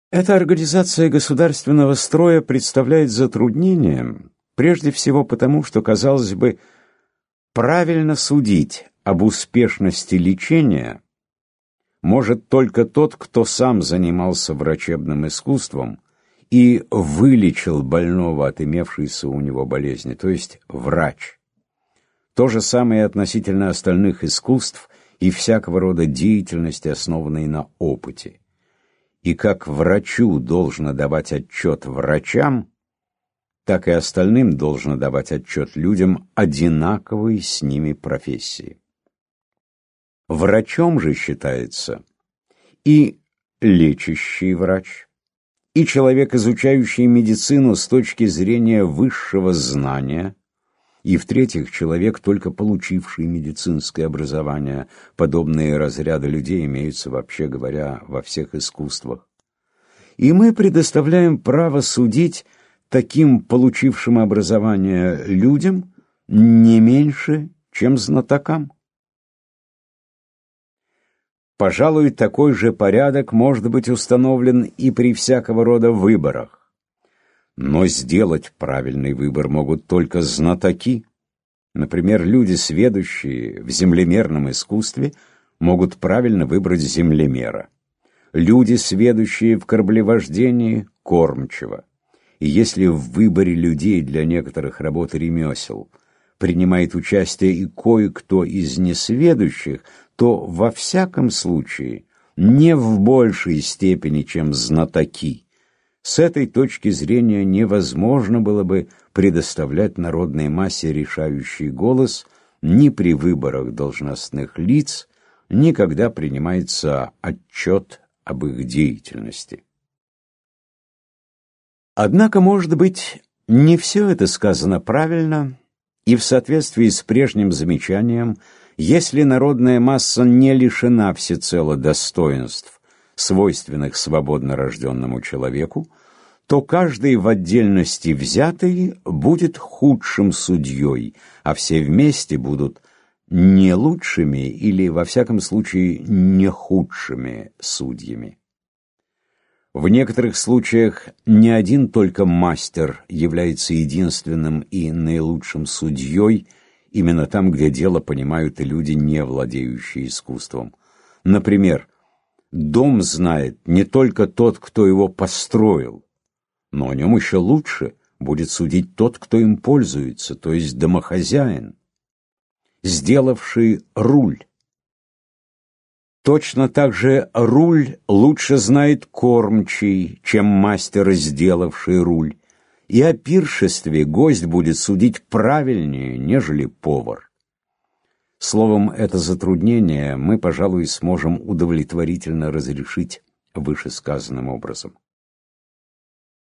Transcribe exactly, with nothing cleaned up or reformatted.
Эта организация государственного строя представляет затруднение, прежде всего потому, что, казалось бы, правильно судить об успешности лечения может только тот, кто сам занимался врачебным искусством и вылечил больного от имевшейся у него болезни, то есть врач. То же самое относительно остальных искусств и всякого рода деятельности, основанной на опыте. И как врачу должно давать отчет врачам, так и остальным должно давать отчет людям одинаковой с ними профессии. Врачом же считается и лечащий врач, и человек, изучающий медицину с точки зрения высшего знания, и, в-третьих, человек, только получивший медицинское образование. Подобные разряды людей имеются, вообще говоря, во всех искусствах. И мы предоставляем право судить таким получившим образование людям не меньше, чем знатокам. Пожалуй, такой же порядок может быть установлен и при всякого рода выборах. Но сделать правильный выбор могут только знатоки. Например, люди, сведущие в землемерном искусстве, могут правильно выбрать землемера. Люди, сведущие в кораблевождении, кормчего. И если в выборе людей для некоторых работ и ремесел принимает участие и кое-кто из несведущих, то во всяком случае не в большей степени, чем знатоки. С этой точки зрения невозможно было бы предоставлять народной массе решающий голос ни при выборах должностных лиц, ни когда принимается отчет об их деятельности. Однако, может быть, не все это сказано правильно, и в соответствии с прежним замечанием, если народная масса не лишена всецело достоинств, свойственных свободно рожденному человеку, то каждый в отдельности взятый будет худшим судьей, а все вместе будут не лучшими или, во всяком случае, не худшими судьями. В некоторых случаях не один только мастер является единственным и наилучшим судьей, именно там, где дело понимают и люди, не владеющие искусством. Например, дом знает не только тот, кто его построил, но о нем еще лучше будет судить тот, кто им пользуется, то есть домохозяин, сделавший руль. Точно так же руль лучше знает кормчий, чем мастер, сделавший руль, и о пиршестве гость будет судить правильнее, нежели повар. Словом, это затруднение мы, пожалуй, сможем удовлетворительно разрешить вышесказанным образом.